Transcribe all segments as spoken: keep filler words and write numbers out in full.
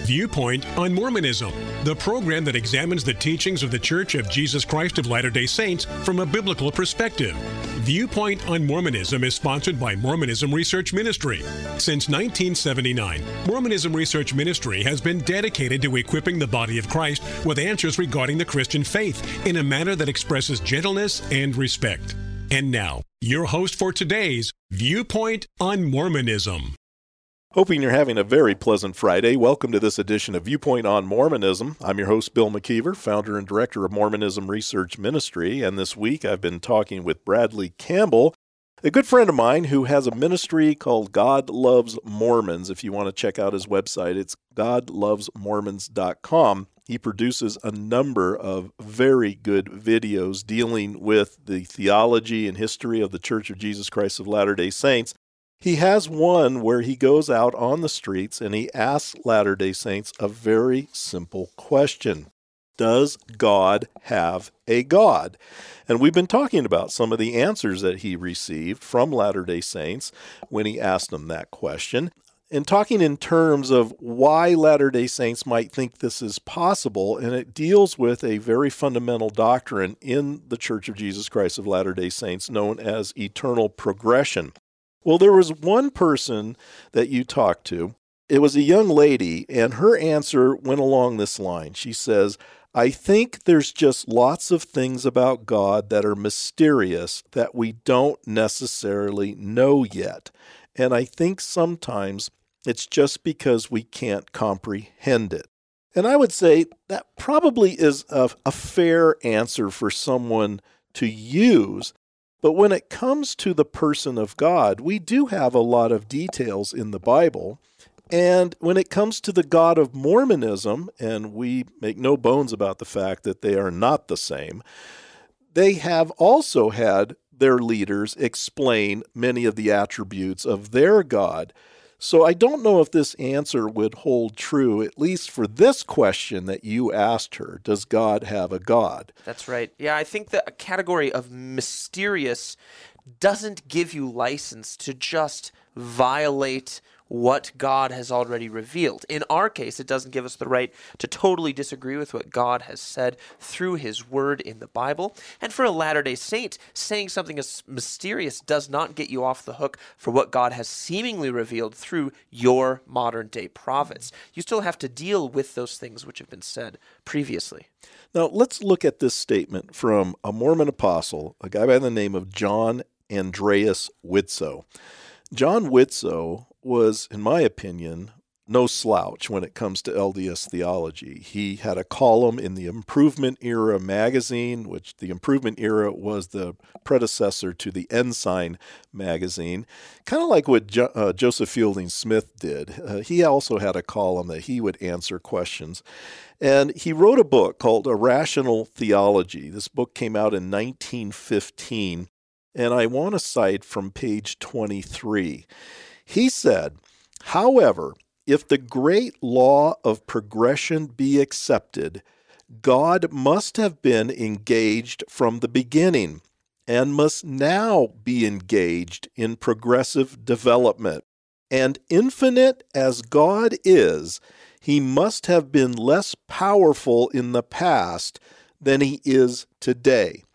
Viewpoint on Mormonism, the program that examines the teachings of the Church of Jesus Christ of Latter-day Saints from a biblical perspective. Viewpoint on Mormonism is sponsored by Mormonism Research Ministry. Since nineteen seventy-nine, Mormonism Research Ministry has been dedicated to equipping the body of Christ with answers regarding the Christian faith in a manner that expresses gentleness and respect. And now, your host for today's Viewpoint on Mormonism. Hoping you're having a very pleasant Friday. Welcome to this edition of Viewpoint on Mormonism. I'm your host, Bill McKeever, founder and director of Mormonism Research Ministry. And this week I've been talking with Bradley Campbell, a good friend of mine who has a ministry called God Loves Mormons. If you want to check out his website, it's god loves mormons dot com. He produces a number of very good videos dealing with the theology and history of the Church of Jesus Christ of Latter-day Saints. He has one where he goes out on the streets and he asks Latter-day Saints a very simple question. Does God have a God? And we've been talking about some of the answers that he received from Latter-day Saints when he asked them that question, and talking in terms of why Latter-day Saints might think this is possible, and it deals with a very fundamental doctrine in the Church of Jesus Christ of Latter-day Saints known as eternal progression. Well, there was one person that you talked to. It was a young lady, and her answer went along this line. She says, I think there's just lots of things about God that are mysterious that we don't necessarily know yet. And I think sometimes it's just because we can't comprehend it. And I would say that probably is a, a fair answer for someone to use. But when it comes to the person of God, we do have a lot of details in the Bible. And when it comes to the God of Mormonism, and we make no bones about the fact that they are not the same, they have also had their leaders explain many of the attributes of their God. So I don't know if this answer would hold true, at least for this question that you asked her. Does God have a God? That's right. Yeah, I think the category of mysterious doesn't give you license to just violate what God has already revealed. In our case, it doesn't give us the right to totally disagree with what God has said through his word in the Bible. And for a Latter-day Saint, saying something as mysterious does not get you off the hook for what God has seemingly revealed through your modern-day prophets. You still have to deal with those things which have been said previously. Now, let's look at this statement from a Mormon apostle, a guy by the name of John Andreas Widtsoe. John Widtsoe was, in my opinion, no slouch when it comes to L D S theology. He had a column in the Improvement Era magazine, which the Improvement Era was the predecessor to the Ensign magazine, kind of like what jo- uh, Joseph Fielding Smith did. Uh, he also had a column that he would answer questions. And he wrote a book called A Rational Theology. This book came out in nineteen fifteen, and I want to cite from page twenty-three. He said, however, if the great law of progression be accepted, God must have been engaged from the beginning and must now be engaged in progressive development. And infinite as God is, he must have been less powerful in the past than he is today.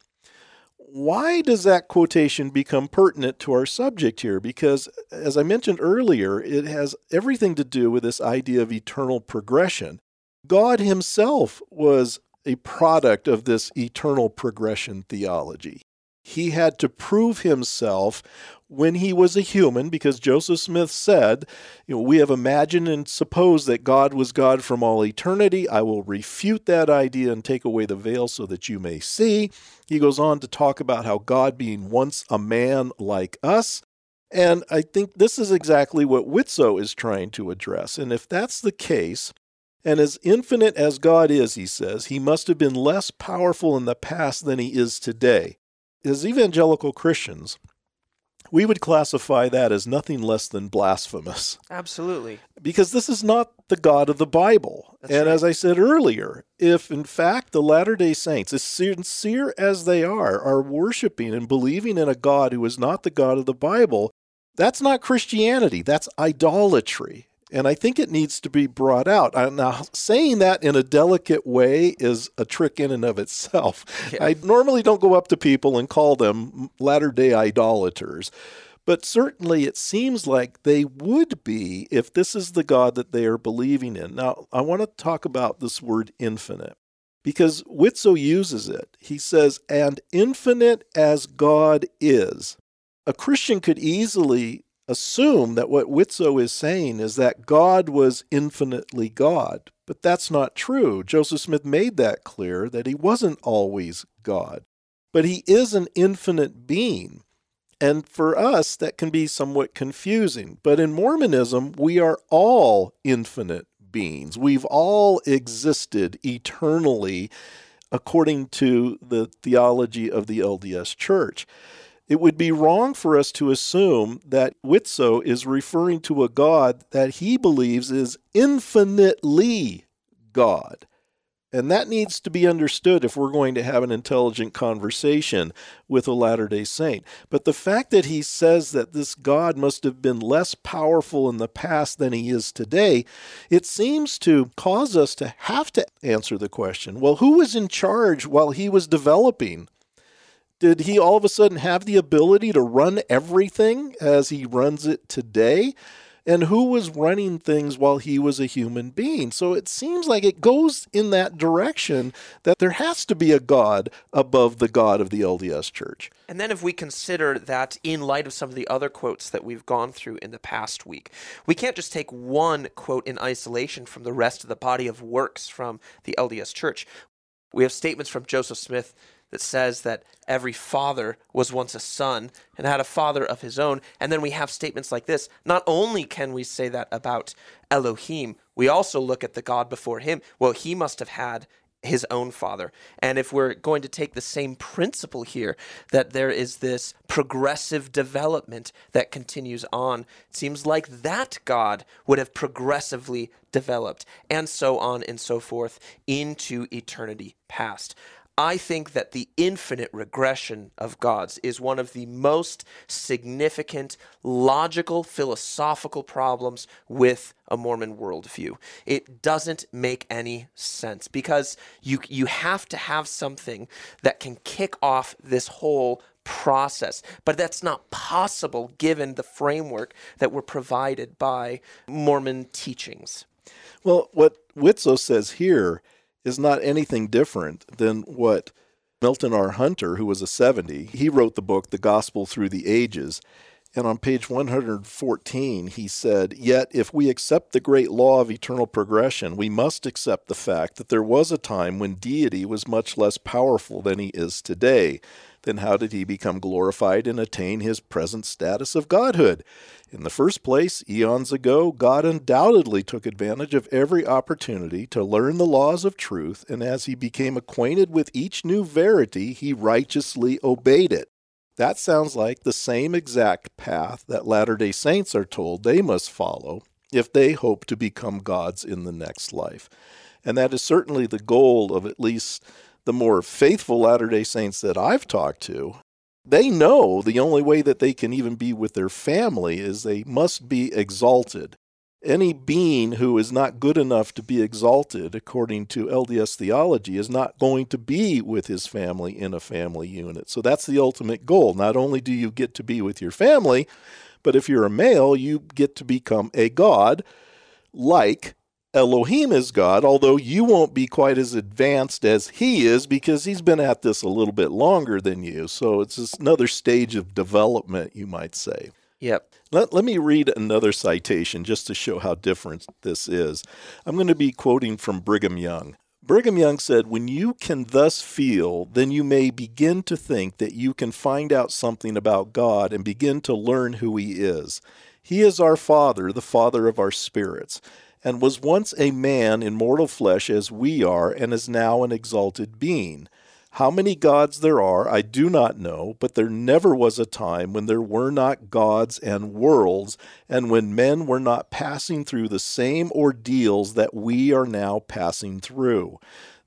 Why does that quotation become pertinent to our subject here? Because, as I mentioned earlier, it has everything to do with this idea of eternal progression. God himself was a product of this eternal progression theology. He had to prove himself when he was a human, because Joseph Smith said, you know, we have imagined and supposed that God was God from all eternity. I will refute that idea and take away the veil so that you may see. He goes on to talk about how God being once a man like us. And I think this is exactly what Widtsoe is trying to address. And if that's the case, and as infinite as God is, he says, he must have been less powerful in the past than he is today. As evangelical Christians, we would classify that as nothing less than blasphemous. Absolutely. Because this is not the God of the Bible. That's and right. As I said earlier, if in fact the Latter-day Saints, as sincere as they are, are worshiping and believing in a God who is not the God of the Bible, that's not Christianity. That's idolatry. And I think it needs to be brought out. Now, saying that in a delicate way is a trick in and of itself. Yeah. I normally don't go up to people and call them latter-day idolaters. But certainly it seems like they would be if this is the God that they are believing in. Now, I want to talk about this word infinite, because Widtsoe uses it. He says, and infinite as God is. A Christian could easily assume that what Widtsoe is saying is that God was infinitely God. But that's not true. Joseph Smith made that clear, that he wasn't always God. But he is an infinite being. And for us, that can be somewhat confusing. But in Mormonism, we are all infinite beings. We've all existed eternally according to the theology of the L D S Church. It would be wrong for us to assume that Widtsoe is referring to a God that he believes is infinitely God. And that needs to be understood if we're going to have an intelligent conversation with a Latter-day Saint. But the fact that he says that this God must have been less powerful in the past than he is today, it seems to cause us to have to answer the question, well, who was in charge while he was developing? Did he all of a sudden have the ability to run everything as he runs it today? And who was running things while he was a human being? So it seems like it goes in that direction that there has to be a God above the God of the L D S Church. And then if we consider that in light of some of the other quotes that we've gone through in the past week, we can't just take one quote in isolation from the rest of the body of works from the L D S Church. We have statements from Joseph Smith that says that every father was once a son and had a father of his own. And then we have statements like this. Not only can we say that about Elohim, we also look at the God before him. Well, he must have had his own father. And if we're going to take the same principle here, that there is this progressive development that continues on, it seems like that God would have progressively developed, and so on and so forth into eternity past. I think that the infinite regression of gods is one of the most significant logical, philosophical problems with a Mormon worldview. It doesn't make any sense because you you have to have something that can kick off this whole process. But that's not possible given the framework that were provided by Mormon teachings. Well, what Widtsoe says here is not anything different than what Milton R. Hunter, who was a seventy, he wrote the book, The Gospel Through the Ages. And on page one hundred fourteen, he said, yet if we accept the great law of eternal progression, we must accept the fact that there was a time when deity was much less powerful than he is today. Then how did he become glorified and attain his present status of godhood? In the first place, eons ago, God undoubtedly took advantage of every opportunity to learn the laws of truth, and as he became acquainted with each new verity, he righteously obeyed it. That sounds like the same exact path that Latter-day Saints are told they must follow if they hope to become gods in the next life. And that is certainly the goal of at least the more faithful Latter-day Saints that I've talked to. They know the only way that they can even be with their family is they must be exalted. Any being who is not good enough to be exalted, according to L D S theology, is not going to be with his family in a family unit. So that's the ultimate goal. Not only do you get to be with your family, but if you're a male, you get to become a god like Elohim is God, although you won't be quite as advanced as he is because he's been at this a little bit longer than you. So it's just another stage of development, you might say. Yep. Let, let me read another citation just to show how different this is. I'm going to be quoting from Brigham Young. Brigham Young said, when you can thus feel, then you may begin to think that you can find out something about God and begin to learn who he is. He is our Father, the Father of our spirits, and was once a man in mortal flesh as we are, and is now an exalted being. How many gods there are, I do not know, but there never was a time when there were not gods and worlds, and when men were not passing through the same ordeals that we are now passing through.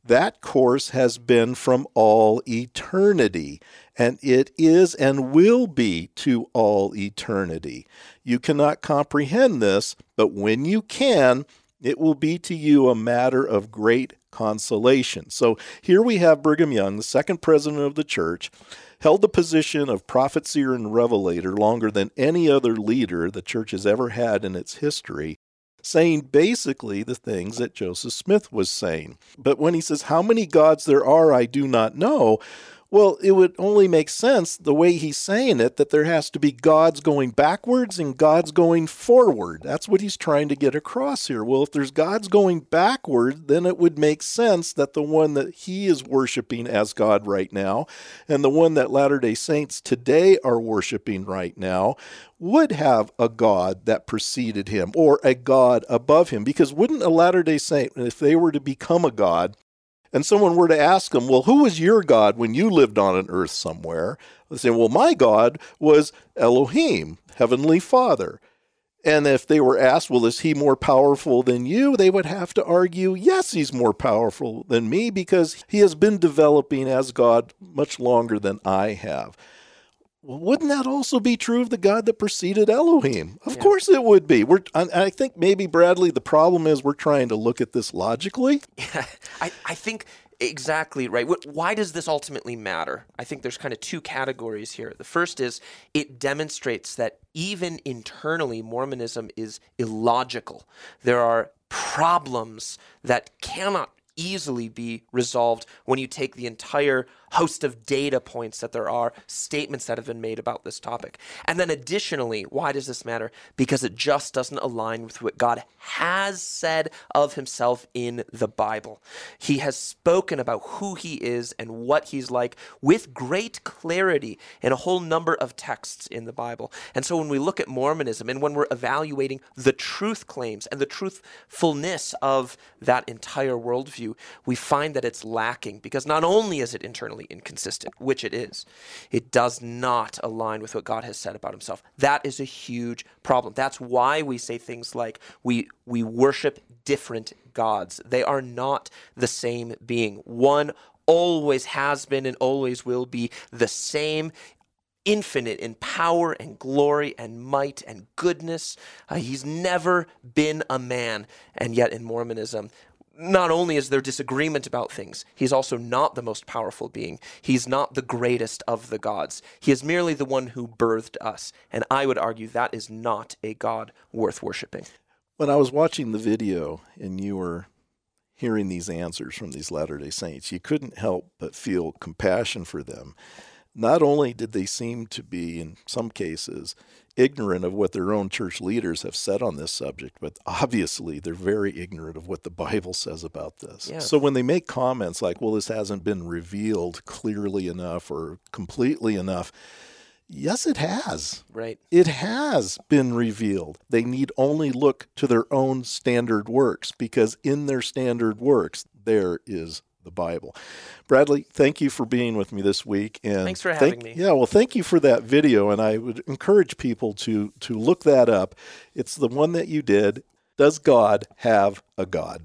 That course has been from all eternity, and it is and will be to all eternity. You cannot comprehend this, but when you can, it will be to you a matter of great consolation. So here we have Brigham Young, the second president of the church, held the position of prophet, seer, and revelator longer than any other leader the church has ever had in its history, saying basically the things that Joseph Smith was saying. But when he says, how many gods there are, I do not know, well, it would only make sense the way he's saying it, that there has to be gods going backwards and gods going forward. That's what he's trying to get across here. Well, if there's gods going backward, then it would make sense that the one that he is worshiping as God right now, and the one that Latter-day Saints today are worshiping right now, would have a God that preceded him, or a God above him. Because wouldn't a Latter-day Saint, if they were to become a God, and someone were to ask them, well, who was your God when you lived on an earth somewhere? They say, well, my God was Elohim, Heavenly Father. And if they were asked, well, is he more powerful than you? They would have to argue, yes, he's more powerful than me because he has been developing as God much longer than I have. Well, wouldn't that also be true of the God that preceded Elohim? Of yeah. course it would be. We're, I think maybe, Bradley, the problem is we're trying to look at this logically. Yeah, I, I think exactly right. Why does this ultimately matter? I think there's kind of two categories here. The first is it demonstrates that even internally, Mormonism is illogical. There are problems that cannot easily be resolved when you take the entire host of data points that there are, statements that have been made about this topic. And then additionally, why does this matter? Because it just doesn't align with what God has said of himself in the Bible. He has spoken about who he is and what he's like with great clarity in a whole number of texts in the Bible. And so when we look at Mormonism and when we're evaluating the truth claims and the truthfulness of that entire worldview, we find that it's lacking because not only is it internally inconsistent, which it is, it does not align with what God has said about himself. That is a huge problem. That's why we say things like we we worship different gods. They are not the same being. One always has been and always will be the same, infinite in power and glory and might and goodness. Uh, he's never been a man. And yet in Mormonism, not only is there disagreement about things, he's also not the most powerful being. He's not the greatest of the gods. He is merely the one who birthed us. And I would argue that is not a God worth worshiping. When I was watching the video and you were hearing these answers from these Latter-day Saints, you couldn't help but feel compassion for them. Not only did they seem to be, in some cases, ignorant of what their own church leaders have said on this subject, but obviously they're very ignorant of what the Bible says about this. Yeah. So when they make comments like, well, this hasn't been revealed clearly enough or completely enough, yes, it has. Right. It has been revealed. They need only look to their own standard works, because in their standard works, there is the Bible. Bradley, thank you for being with me this week. And thanks for having thank, me. Yeah, well, thank you for that video, and I would encourage people to to look that up. It's the one that you did. Does God have a God?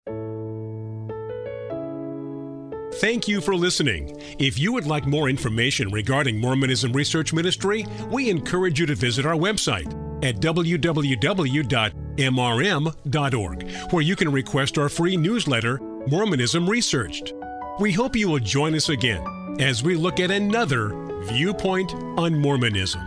Thank you for listening. If you would like more information regarding Mormonism Research Ministry, we encourage you to visit our website at w w w dot m r m dot org, where you can request our free newsletter, Mormonism Researched. We hope you will join us again as we look at another viewpoint on Mormonism.